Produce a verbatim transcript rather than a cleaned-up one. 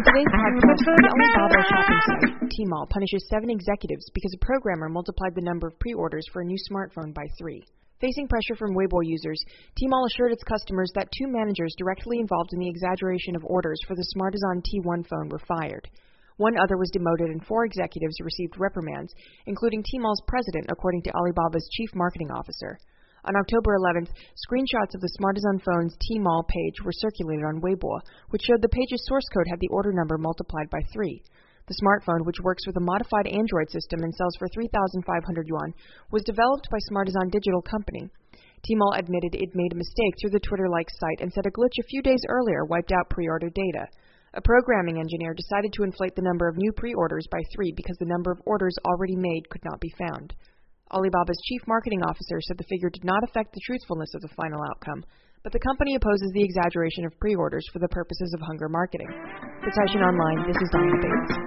today's podcast, the Alibaba shopping site, Tmall, punishes seven executives because a programmer multiplied the number of pre-orders for a new smartphone by three. Facing pressure from Weibo users, Tmall assured its customers that two managers directly involved in the exaggeration of orders for the Smartazon T one phone were fired. One other was demoted and four executives received reprimands, including Tmall's president, according to Alibaba's chief marketing officer. On October eleventh, screenshots of the Smartazon phone's Tmall page were circulated on Weibo, which showed the page's source code had the order number multiplied by three. The smartphone, which works with a modified Android system and sells for three thousand five hundred yuan, was developed by Smartazon Digital Company. Tmall admitted it made a mistake through the Twitter-like site and said a glitch a few days earlier wiped out pre-order data. A programming engineer decided to inflate the number of new pre-orders by three because the number of orders already made could not be found. Alibaba's chief marketing officer said the figure did not affect the truthfulness of the final outcome, but the company opposes the exaggeration of pre-orders for the purposes of hunger marketing. For Taishan Online, this is Donna Bates.